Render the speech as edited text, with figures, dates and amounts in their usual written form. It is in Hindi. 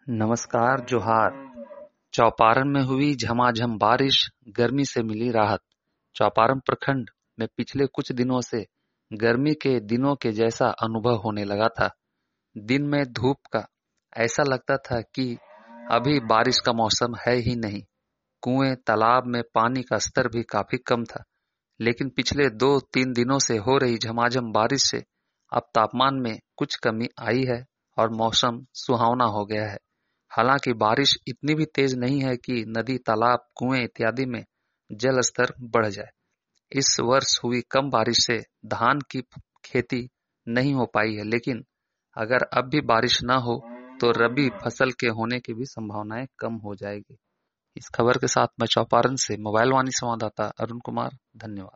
नमस्कार जोहार। चौपारण में हुई झमाझम बारिश, गर्मी से मिली राहत। चौपारण प्रखंड में पिछले कुछ दिनों से गर्मी के दिनों के जैसा अनुभव होने लगा था। दिन में धूप का ऐसा लगता था कि अभी बारिश का मौसम है ही नहीं। कुएं, तालाब में पानी का स्तर भी काफी कम था। लेकिन पिछले 2-3 दिनों से हो रही झमाझम बारिश से अब तापमान में कुछ कमी आई है और मौसम सुहावना हो गया है। हालांकि बारिश इतनी भी तेज नहीं है कि नदी, तालाब, कुएं इत्यादि में जल स्तर बढ़ जाए। इस वर्ष हुई कम बारिश से धान की खेती नहीं हो पाई है, लेकिन अगर अब भी बारिश न हो तो रबी फसल के होने की भी संभावनाएं कम हो जाएगी। इस खबर के साथ मैं चौपारण से मोबाइल वाणी संवाददाता अरुण कुमार, धन्यवाद।